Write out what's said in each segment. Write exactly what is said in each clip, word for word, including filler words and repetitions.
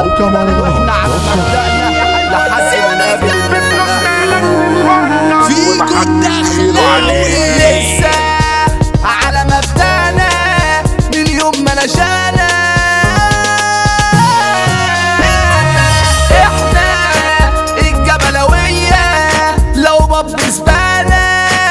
موقع مهرجانات واحنا على مبدأنا لحد ما نقابل فيكو الدخلاوي لسه على مبدأنا من يوم ما نشأنا احنا الجبلوية لو باب زبالة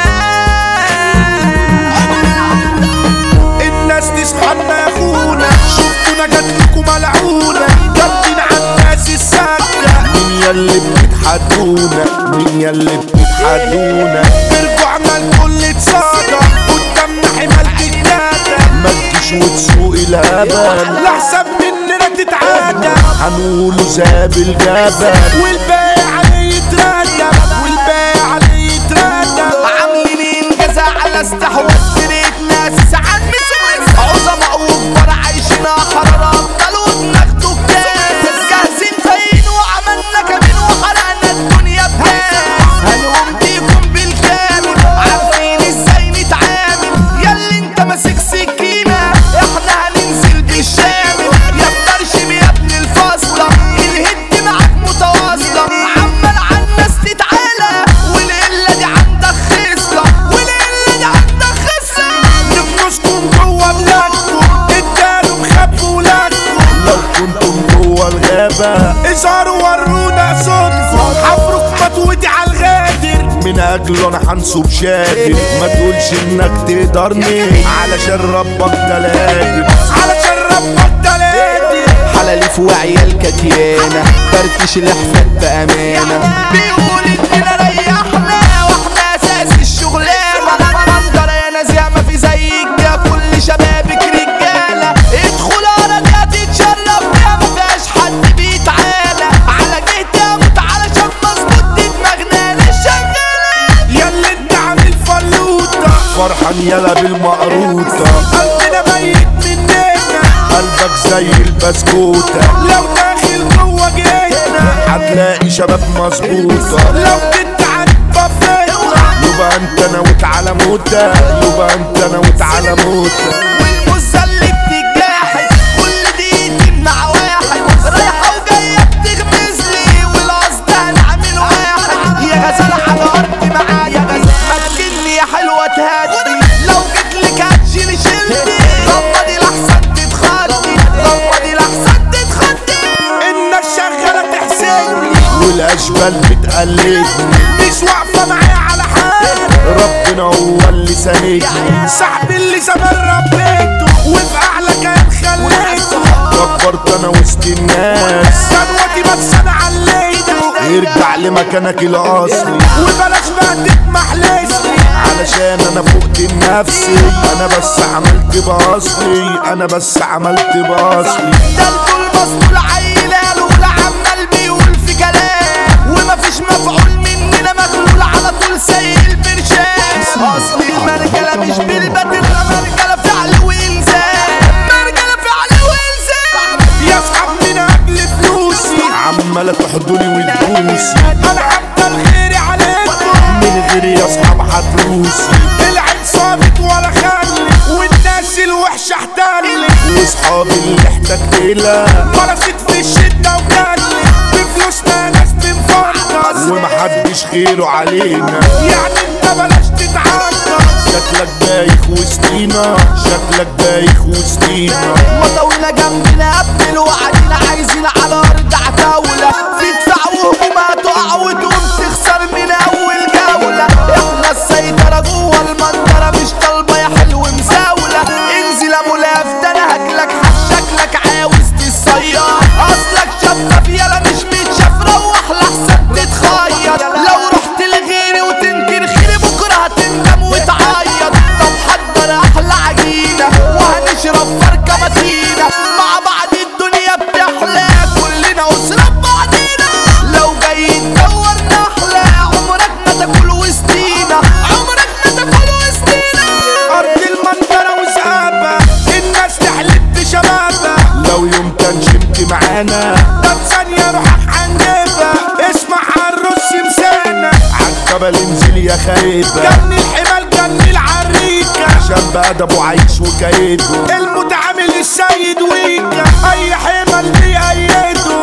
الناس تصحى يا اخونا شفتونا جاتلكوا ملعونة جامدين عالناس الساكتة مين ياللي بتتحدونا مين ياللي بتتحدونا برجوعنا الكل اتصادى قدامنا حمال جدادة متجيش وتسوق الهبل لحسن مننا تتعادى هنقوله زاب الجبل والباقي عليه يتردد والباقي عليه يتردد عاملين انجازة على استحواذ فريق ناس ساعات مسمس عظماء وكبار عايشين حرارة ابطال وبناخدوا كاس جاهزين فاين وعملنا كمين وحرقنا الدنيا بناس هنقوم بيكم بالكامل عارفين ازاي نتعامل ياللي انت ماسك سكينة احنا هننزل بالشامل يا بترشم يا ابن الفاصلة الهد معاك متواصلة عمال عالناس تتعالى والقلة دي عندك خصلة والقلة دي عندك خصلة نفوسكم جوا بلادكم اداروا مخبوا ولادكم لو كنتم جوا الغابة اظهروا ورونا صوتكم حفرك مطوتي عالغادر من اجله انا هنصب شادر ما تقولش انك تقدرني علشان ربك تلاقي علشان ربك تلاقي حلاليف وعيال كتيانة فركش الحفاد بأمانة بيقول اننا ريحنا واحنا اساس الشغلانة منظرة يا ناس ياما في زيك يا كل شبابك رجالة ادخل ارض يا تتشرف يا مفيهاش حد بيتعالى على جهتي اموت علشان مظبوط دي دماغنا للشغالة ياللي انت عامل فلوطة فرحان يالا بالمقروطة قلبنا ميت مننا قلبك زي البسكوتة لو داخل جوا جيتنا هتلاقي شباب مظبوطة لو كنت عارف فينا يبقى انت نويت على موتة يبقى انت نويت على موتة والمزة اللي بتجاحد كل دي تمنع واحد رايحة وجاية بتغمز لي والقصد هنعمل واحد يا غزالة على أرضي معايا غزالة مجني يا حلوة تهدي لو جيتلك هتشيلي شيلتي غمضي لحسن تتخدي غمضي لحسن تتخدي الناس شغالة تحسدني والاشبال بتقلدني مش واقفة معايا على حال ربنا هو اللي ساندني صاحبي اللي زمان ربيته وفي اعلى كان خليته كبرت انا وسط الناس ثروتي بس انا عليته ارجع لمكانك الاصلي وبلاش بقى تتمحلسني علشان انا فقت نفسي انا بس عملت باصلي انا بس عملت باصلي ده الكل مسطول عيلة الأولى عمال بيقول في كلام ومفيش مفعول مننا مغلول على طول سيء البرشام أصل المرجلة مش بالبدل مرجلة فعل وإلزام مرجلة فعل وإلزام يا اصحاب من اجل فلوسي عمالة تحضني وتبوسي انا هفضل غيري عليكم من غيري يا اصحاب هتروسي العين صامت ولا خلي والناس الوحشة احتلت واصحابي اللي احتجت لها مرست في الشدة وجلت بفلوسنا ناس بنفرط ومحدش خيره علينا يعني انت بلاش تتعرض شكلك بايخ وسطينا شكلك بايخ وسطينا مطاولة جنبنا قبل وقعدنا عايزين على أرض عتاولة في دفاع وهجومات تقع وتقوم تخسر من أول جولة احنا السيطرة جوه المنطرة مش طالبة يا حلو مزاولة انزل ابو لاف ده انا هاكلك شكلك عاوز تصير اصلك شفاف يالا مش متشاف روح لحسن تتخير لو رحت لغيري وتنكر خيري بكرة هتندم وتعيط طب حضر احلى عجينة وهنشرب فركة متينة مع بعض الدنيا بتحلى كلنا أسرة بعضينا لو جاي تدور نحلة عمرك ما تاكل وسطينا عمرك ما تاكل وسطينا أرض المنطرة وزقابة الناس تحلف بشبابة لو يوم تنشمت معانا طب ثانية روحك هنجيبها اسمع عالرص مسانة عالجبل انزل يا خايبة جني الحمال جني العريكة عشان بأدبه عايش وكايده المتعامل السيد ويكا أي حمل بيأيده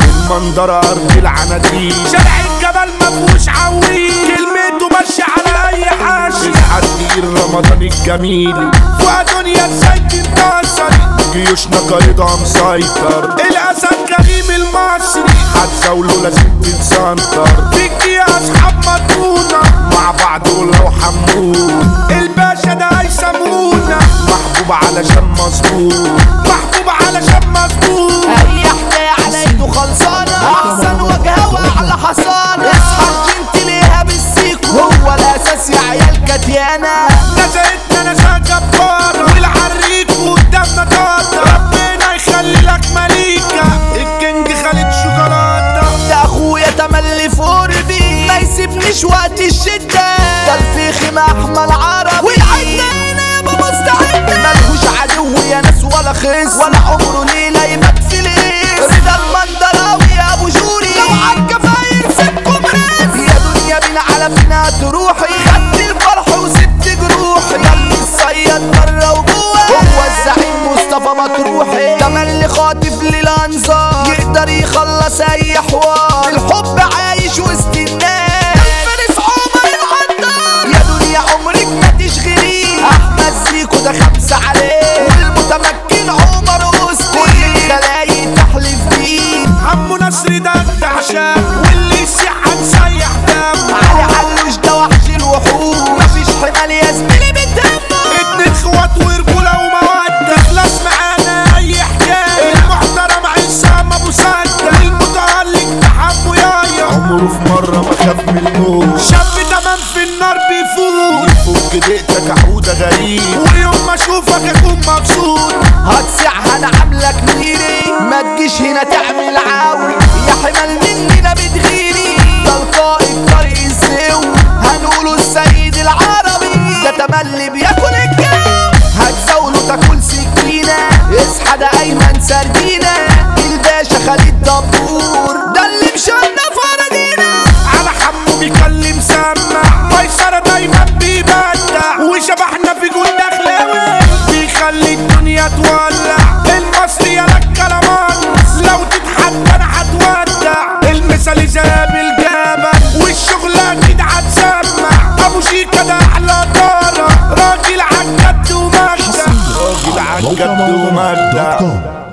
المندرة ارض العناديل، شارع الجبل مفهوش عويل، كلمته ماشية على اي حاشي، الحرير رمضان الجميل ودنيا ازاي تنتصر، جيوشنا قايدها مسيطر، الاسد كريم المصري هتزاوله لازم تتسنطر، فيكي اصحاب مضمونة مع بعض ولو حمود، الباشا ده هيسمونا محبوب علشان مظبوط، محبوب علشان مظبوط، اي حكاية على ايده خلصانة، احسن وجهة واعلى حصانة، اصحى الجنت ليها بالسيكو، هو الاساس يا عيال كتيانة، نزلتنا نزاهة جبارة والعريك قدامنا طاطا، ربنا يخلي لك مليكة الكينج خالد شوكولاتة، ده اخويا تملي في قربي ما يسيبنيش وقت الشدة، ده الفيخ محمى العربي والعدنا انا يابا مستعد، ملهوش عدو يا ناس ولا خص، ولا عمره ليلة يبات في ليس، رضا المندراوي يا ابو جوري، لو عالكفاير سيبكم رز، يا دنيا بينا على فينا تروحي، خدت الفرح وسبت جروحي، ياللي الصياد بره وجوه، هو الزعيم مصطفى مطروحي، تملي خاطف للانظار، يقدر يخلص اي حوار، الحب عايش وسط الناس، الفارس عمر العطار، يا دنيا عمرك ما تشغليه، احمد زيكو ده خمسة عليه، والمتمكن عمر وسط، كل الخلايق تحلف بيه، عمو نصر ده الدعشاء واللي يسيح هنسيح دم، علي علوش ده وحش الوحوش، مفيش حمال يا زميلي بتهمه، اتنين اخوات ورجولة ومودة، تخلص معانا اي حكاية، المحترم عصام ابو سدة، المتألق تحمو يايا، عمره في مرة ما خاف من الموت، شاب تمام في النار بيفوت، يفك دقتك عودة غريب، ويوم ما اشوفك اكون مبسوط، هتسيع هنعاملك ميري، ما تجيش هنا تعمل عاوي، يا حمال مننا بتغيري، ده القائد طريق السو، هنقوله السيد العربي، ده تملي بياكل الجو، هتزاوله تاكل سكينة، اصحى ده ايمن سردينة، الباشا خالد دبور، ده اللي مشانا فرجينا، على حمو بيكلم سمع، ميسرة دايما بيبدع، وشبحنا في جول دخلاوي، بيخلي الدنيا تولع، المصري يا لك كلامات، لو تتحدى انا هتودع، المثالي جاب الجبل، والشغلة اكيد هتسمع، ابو شيكا ده احلى طارة، راجل عالجد ومجدع، راجل عالجد ومجدع.